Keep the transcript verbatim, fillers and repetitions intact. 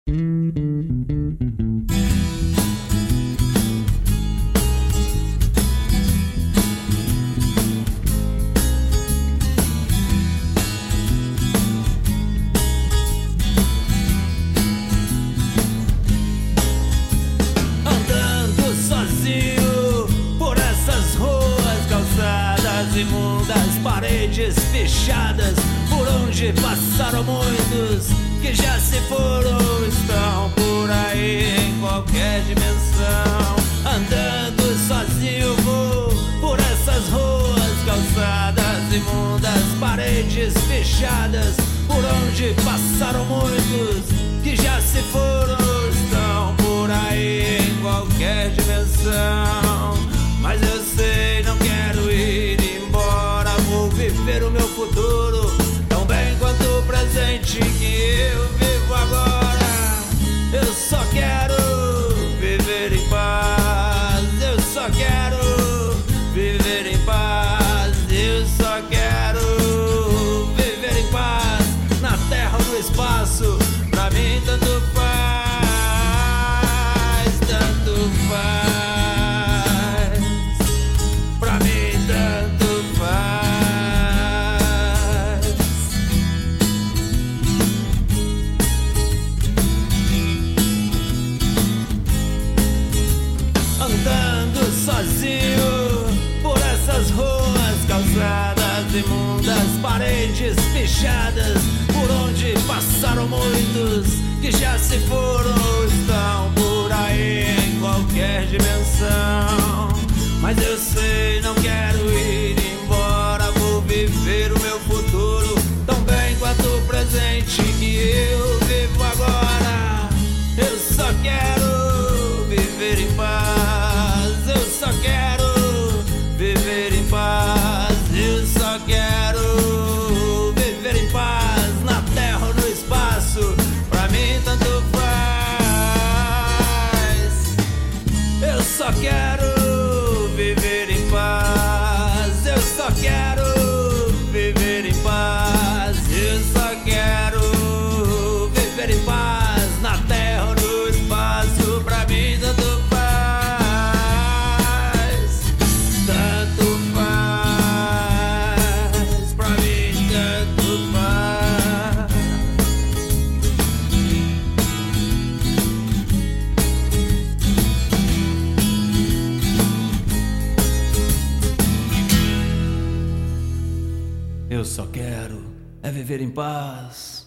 Imundas, paredes fechadas, por onde passaram muitos que já se foram, estão por aí em qualquer dimensão. Andando sozinho vou por essas ruas, calçadas imundas, paredes fechadas, por onde passaram muitos que já se foram, estão por aí em qualquer dimensão. Mas eu sei, não quero ir embora, vou viver o meu futuro tão bem quanto o presente que eu vivo agora. Eu só quero viver em paz, eu só quero viver em paz, eu só quero viver em paz, na terra ou no espaço, pra mim tanto faz, tanto faz. Sozinho por essas ruas, calçadas imundas, paredes fechadas, por onde passaram muitos que já se foram, estão por aí em qualquer dimensão. Mas eu sei, não quero ir embora, vou viver o meu futuro tão bem quanto o presente que eu vivo agora. Eu só quero viver em paz, eu só quero viver em paz, eu só quero viver em paz, na terra ou no espaço, pra mim tanto faz. Eu só quero viver em paz, eu só quero viver em paz, eu só quero viver em paz, na terra ou no espaço, pra mim tanto faz. Eu só quero é viver em paz.